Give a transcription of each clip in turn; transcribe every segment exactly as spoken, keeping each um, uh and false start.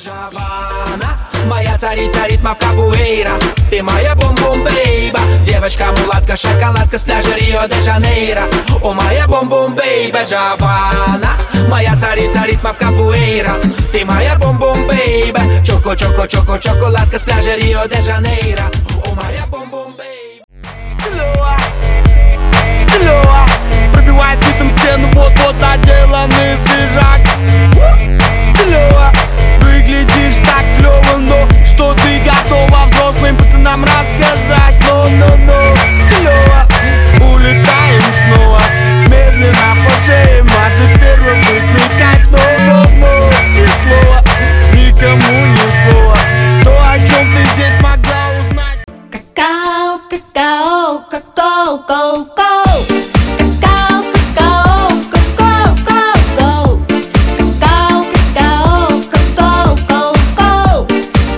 Джавана, моя царица ритмов капуэйра. Ты моя бум-бум-бейба, девочка-мулатка, шоколадка с пляжа Рио-де-Жанейро. О, моя бум-бум-бейба, Джавана, моя царица ритмов капуэйра. Ты моя бум-бум-бейба, чоко-чоко-чоко, шоколадка с пляжа Рио-де-Жанейро. О, моя бум-бум-бейба. Стилёва, стилёва, пробивает ритм стену, вот-вот отделанный свежак. Стилёва, выглядишь так клёво, но что ты готова взрослым пацанам рассказать? Но-но-но, стилёва, улетаем снова, медленно по шее машет первым ритмый кайф. Но-но-но, ни слова, никому ни слова, то, о чем ты здесь могла узнать. Какао, какао, какао, какао, какао, какао, какао, какао, какао, какао, какао, какао, какао,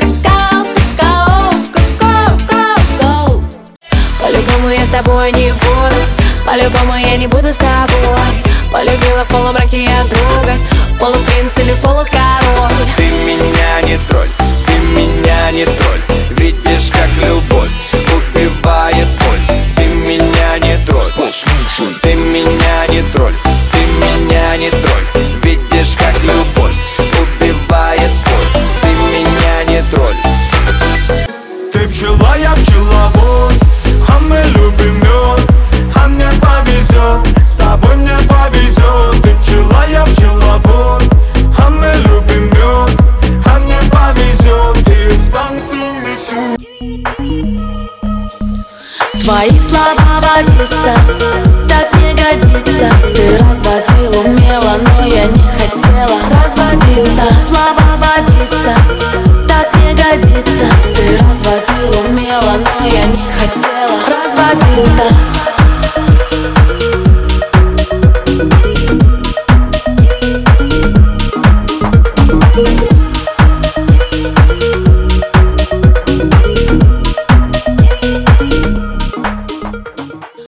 какао, какао. По-любому я с тобой не буду, по-любому я не буду с тобой. Полюбила в полумраке я друга, полупринц или полукороль. Ты меня не тролль, ты меня не тролль, видишь, как любовь убивает боль. Ты меня не тролль, ты меня не тролль, ты меня не тролль, видишь, как любовь убивает боль. Ты меня не тролль. Ты пчела, я пчеловод, а мы любим мед, а мне повезет, с тобой мне повезет. Ты пчела, я пчеловод, а мы любим мед, а мне повезет. И в танце несу. Твои слова водиться так не годится. Ты разводил умело, но я не хотела разводиться. Слова водиться